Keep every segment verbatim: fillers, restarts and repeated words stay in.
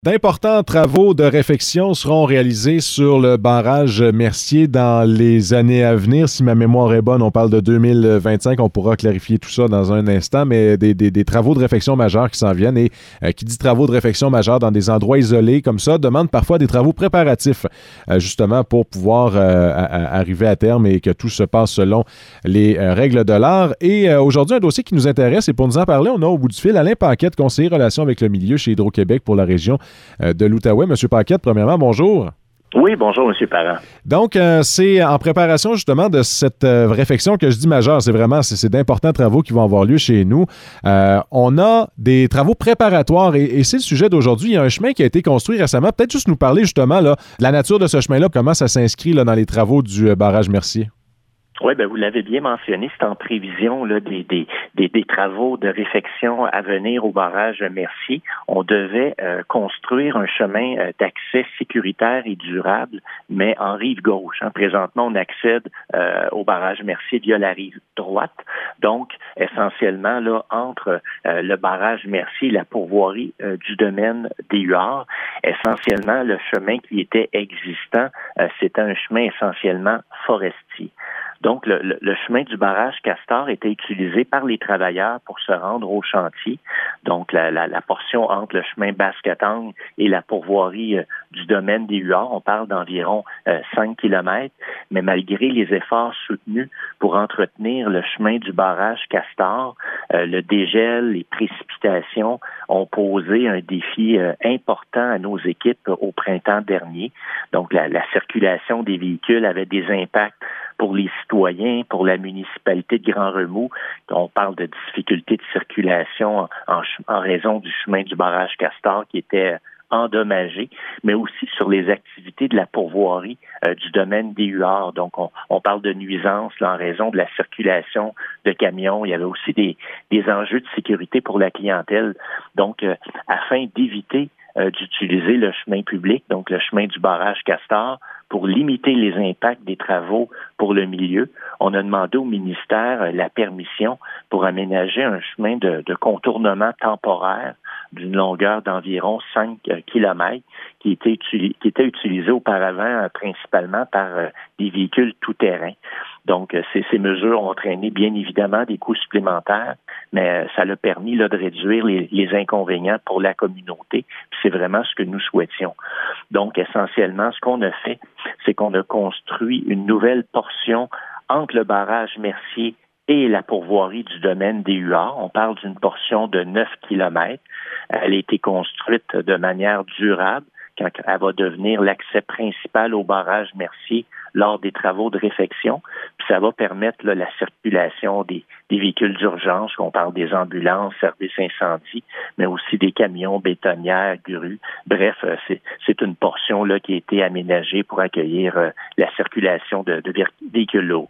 D'importants travaux de réfection seront réalisés sur le barrage Mercier dans les années à venir. Si ma mémoire est bonne, on parle de deux mille vingt-cinq. On pourra clarifier tout ça dans un instant, mais des, des, des travaux de réfection majeurs qui s'en viennent. Et euh, qui dit travaux de réfection majeurs dans des endroits isolés comme ça, demande parfois des travaux préparatifs, euh, justement pour pouvoir euh, à, à arriver à terme et que tout se passe selon les euh, règles de l'art. Et euh, aujourd'hui, un dossier qui nous intéresse, et pour nous en parler, on a au bout du fil Alain Paquette, conseiller relations avec le milieu chez Hydro-Québec pour la région de l'Outaouais. Monsieur Paquette, premièrement, bonjour. Oui, bonjour, M. Parent. Donc, euh, c'est en préparation justement de cette euh, réfection que je dis majeure. C'est vraiment, c'est, c'est d'importants travaux qui vont avoir lieu chez nous. Euh, on a des travaux préparatoires et, et c'est le sujet d'aujourd'hui. Il y a un chemin qui a été construit récemment. Peut-être juste nous parler justement là, de la nature de ce chemin-là, comment ça s'inscrit là, dans les travaux du euh, barrage Mercier. Oui, ben vous l'avez bien mentionné, c'est en prévision là, des, des, des, des travaux de réfection à venir au barrage Mercier. On devait euh, construire un chemin euh, d'accès sécuritaire et durable, mais en rive gauche. Hein. Présentement, on accède euh, au barrage Mercier via la rive droite. Donc, essentiellement, là, entre euh, le barrage Mercier et la pourvoirie euh, du domaine des Huards, essentiellement, le chemin qui était existant, euh, c'était un chemin essentiellement forestier. Donc, le, le, le chemin du barrage Castor était utilisé par les travailleurs pour se rendre au chantier. Donc, la, la, la portion entre le chemin Basse-Catang et la pourvoirie euh, du domaine des Huards, on parle d'environ euh, cinq kilomètres, mais malgré les efforts soutenus pour entretenir le chemin du barrage Castor, euh, le dégel, les précipitations ont posé un défi euh, important à nos équipes au printemps dernier. Donc, la, la circulation des véhicules avait des impacts pour les citoyens, pour la municipalité de Grand-Remous. On parle de difficultés de circulation en, en raison du chemin du barrage Castor qui était endommagé, mais aussi sur les activités de la pourvoirie euh, du domaine des Huards. Donc, on, on parle de nuisances là, en raison de la circulation de camions. Il y avait aussi des, des enjeux de sécurité pour la clientèle. Donc, euh, afin d'éviter euh, d'utiliser le chemin public, donc le chemin du barrage Castor, pour limiter les impacts des travaux pour le milieu, on a demandé au ministère la permission pour aménager un chemin de, de contournement temporaire d'une longueur d'environ cinq kilomètres qui était, utili- qui était utilisé auparavant euh, principalement par euh, des véhicules tout-terrain. Donc, euh, ces, ces mesures ont entraîné bien évidemment des coûts supplémentaires, mais euh, ça l'a permis là, de réduire les, les inconvénients pour la communauté. Puis c'est vraiment ce que nous souhaitions. Donc, essentiellement, ce qu'on a fait, c'est qu'on a construit une nouvelle portion entre le barrage Mercier et la pourvoirie du domaine des Huards. On parle d'une portion de neuf kilomètres. Elle a été construite de manière durable quand elle va devenir l'accès principal au barrage Mercier lors des travaux de réfection. Puis ça va permettre là, la circulation des, des véhicules d'urgence, on parle des ambulances, services incendie, mais aussi des camions, bétonnières, grues. Bref, c'est, c'est une portion là, qui a été aménagée pour accueillir euh, la circulation de, de véhicules lourds.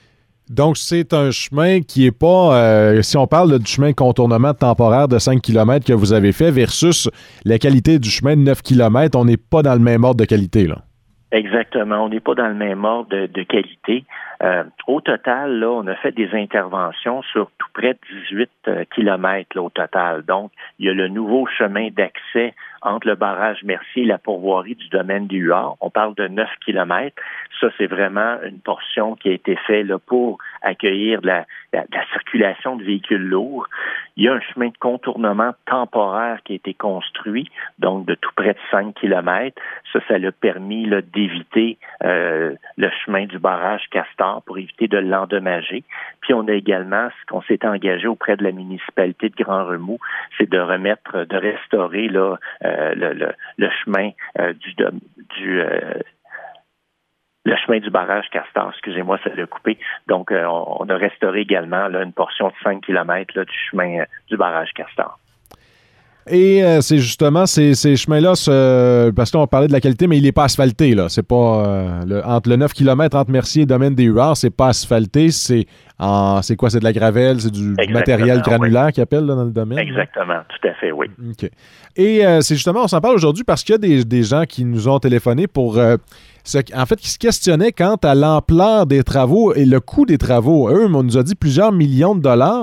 Donc, c'est un chemin qui n'est pas, euh, si on parle là, du chemin de contournement temporaire de cinq kilomètres que vous avez fait versus la qualité du chemin de neuf kilomètres, on n'est pas dans le même ordre de qualité, là. Exactement. On n'est pas dans le même ordre de, de qualité. Euh, au total, là, on a fait des interventions sur tout près de dix-huit euh, kilomètres là, au total. Donc, il y a le nouveau chemin d'accès entre le barrage Mercier et la pourvoirie du domaine des Huards. On parle de neuf kilomètres. Ça, c'est vraiment une portion qui a été faite là, pour accueillir de la, la, la circulation de véhicules lourds. Il y a un chemin de contournement temporaire qui a été construit, donc de tout près de cinq kilomètres. Ça, ça l'a permis là, d'éviter euh, le chemin du barrage Castor pour éviter de l'endommager. Puis on a également, ce qu'on s'est engagé auprès de la municipalité de Grand-Remous, c'est de remettre, de restaurer là, euh, le, le, le chemin euh, du, du euh, le chemin du barrage Castor, excusez-moi, ça l'a coupé. Donc, euh, on a restauré également là, une portion de cinq kilomètres là, du chemin euh, du barrage Castor. Et euh, c'est justement ces, ces chemins-là, ce, parce qu'on parlait de la qualité, mais il n'est pas asphalté, là. C'est pas euh, le, entre le neuf kilomètres entre Mercier et Domaine des Huards, c'est pas asphalté, c'est en, c'est quoi? C'est de la gravelle, c'est du, du matériel granulaire oui. qu'ils appellent là, dans le domaine? Exactement, là? Tout à fait, oui. OK. Et euh, c'est justement, on s'en parle aujourd'hui parce qu'il y a des, des gens qui nous ont téléphoné pour... Euh, Ce, en fait, qui se questionnaient quant à l'ampleur des travaux et le coût des travaux. Eux, on nous a dit plusieurs millions de dollars.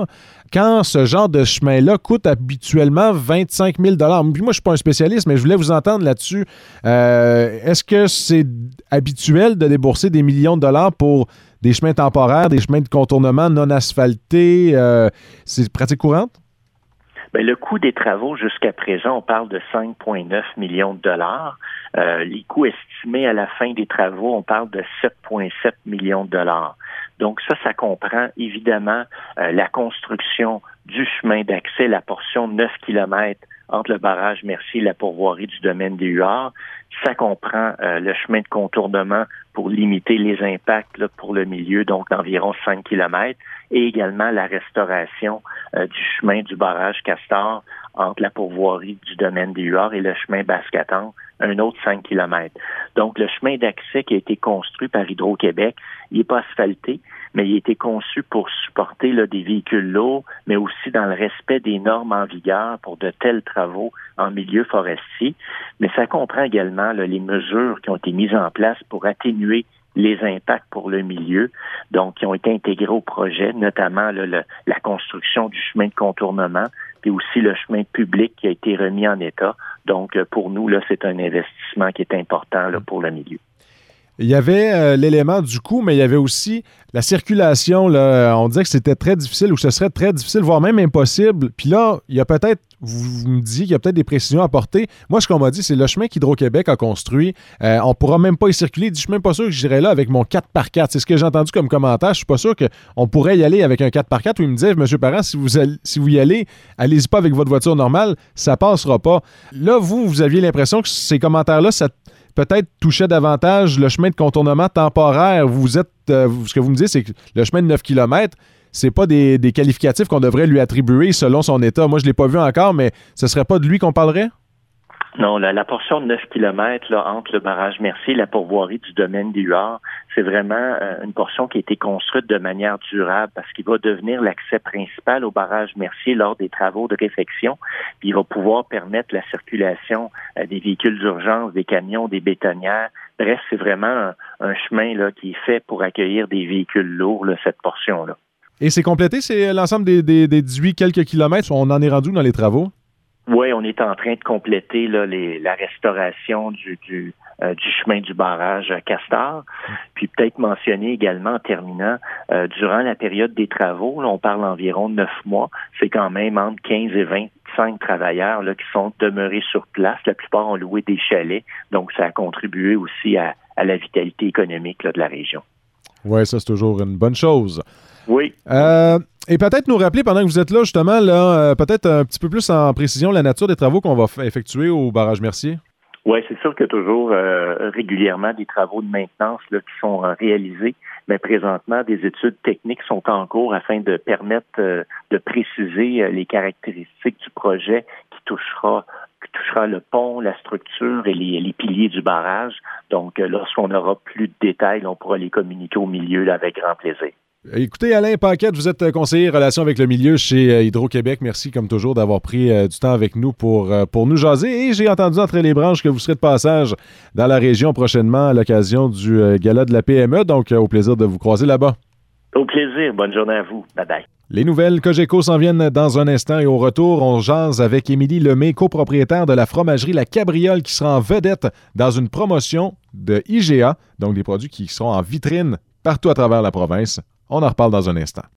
quand ce genre de chemin-là coûte habituellement vingt-cinq mille dollars. Puis moi, je ne suis pas un spécialiste, mais je voulais vous entendre là-dessus. Euh, est-ce que c'est habituel de débourser des millions de dollars pour des chemins temporaires, des chemins de contournement non asphaltés? Euh, c'est pratique courante? Bien, le coût des travaux jusqu'à présent, on parle de cinq virgule neuf millions de dollars. Euh, les coûts estimés à la fin des travaux, on parle de sept virgule sept millions de dollars. Donc ça, ça comprend évidemment euh, la construction du chemin d'accès, la portion de neuf kilomètres entre le barrage Mercier et la pourvoirie du domaine des Huards. Ça comprend euh, le chemin de contournement pour limiter les impacts là, pour le milieu, donc d'environ cinq kilomètres, et également la restauration euh, du chemin du barrage Castor entre la pourvoirie du domaine des Huards et le chemin Basse-Catendre, un autre cinq kilomètres. Donc, le chemin d'accès qui a été construit par Hydro-Québec, il n'est pas asphalté, mais il a été conçu pour supporter là, des véhicules lourds, mais aussi dans le respect des normes en vigueur pour de tels travaux en milieu forestier. Mais ça comprend également là, les mesures qui ont été mises en place pour atténuer les impacts pour le milieu, donc qui ont été intégrés au projet, notamment là, le, la construction du chemin de contournement, puis aussi le chemin public qui a été remis en état. Donc, pour nous, là, c'est un investissement qui est important là, pour le milieu. Il y avait euh, l'élément du coût, mais il y avait aussi la circulation. Là, on disait que c'était très difficile ou que ce serait très difficile, voire même impossible. Puis là, il y a peut-être, vous, vous me disiez qu'il y a peut-être des précisions à apporter. Moi, ce qu'on m'a dit, c'est le chemin qu'Hydro-Québec a construit. Euh, on ne pourra même pas y circuler. Il dit, je suis même pas sûr que j'irai là avec mon quatre par quatre. C'est ce que j'ai entendu comme commentaire. Je suis pas sûr qu'on pourrait y aller avec un quatre par quatre. Où il me disait, M. Parent, si vous, allez, si vous y allez, allez-y pas avec votre voiture normale, ça passera pas. Là, vous, vous aviez l'impression que ces commentaires-là, ça peut-être touchait davantage le chemin de contournement temporaire. Vous êtes, euh, ce que vous me dites, c'est que le chemin de neuf kilomètres, c'est pas des, des qualificatifs qu'on devrait lui attribuer selon son état. Moi, je l'ai pas vu encore, mais ce serait pas de lui qu'on parlerait? Non, la, la portion de neuf kilomètres là, entre le barrage Mercier et la pourvoirie du domaine des Huards, c'est vraiment euh, une portion qui a été construite de manière durable parce qu'il va devenir l'accès principal au barrage Mercier lors des travaux de réfection. Puis il va pouvoir permettre la circulation euh, des véhicules d'urgence, des camions, des bétonnières. Bref, c'est vraiment un, un chemin là, qui est fait pour accueillir des véhicules lourds, là, cette portion-là. Et c'est complété, c'est l'ensemble des, des, des dix-huit quelques kilomètres? On en est rendu dans les travaux? Oui, on est en train de compléter là, les, la restauration du, du, euh, du chemin du barrage Castor. Puis peut-être mentionner également en terminant, euh, durant la période des travaux, là, on parle environ de neuf mois, c'est quand même entre quinze et vingt-cinq travailleurs là, qui sont demeurés sur place. La plupart ont loué des chalets, donc ça a contribué aussi à, à la vitalité économique là, de la région. Oui, ça c'est toujours une bonne chose. Oui. Euh, et peut-être nous rappeler, pendant que vous êtes là, justement, là, euh, peut-être un petit peu plus en précision, la nature des travaux qu'on va f- effectuer au barrage Mercier. Oui, c'est sûr qu'il y a toujours euh, régulièrement des travaux de maintenance là, qui sont euh, réalisés, mais présentement, des études techniques sont en cours afin de permettre euh, de préciser euh, les caractéristiques du projet qui touchera qui touchera le pont, la structure et les, les piliers du barrage. Donc, euh, lorsqu'on aura plus de détails, on pourra les communiquer au milieu là, avec grand plaisir. Écoutez, Alain Paquette, vous êtes conseiller relations avec le milieu chez Hydro-Québec. Merci, comme toujours, d'avoir pris euh, du temps avec nous pour, euh, pour nous jaser. Et j'ai entendu entre les branches que vous serez de passage dans la région prochainement à l'occasion du euh, gala de la P M E. Donc, euh, au plaisir de vous croiser là-bas. Au plaisir. Bonne journée à vous. Bye-bye. Les nouvelles Cogeco s'en viennent dans un instant et au retour, on jase avec Émilie Lemay, copropriétaire de la fromagerie La Cabriole qui sera en vedette dans une promotion de I G A, donc des produits qui seront en vitrine partout à travers la province. On en reparle dans un instant.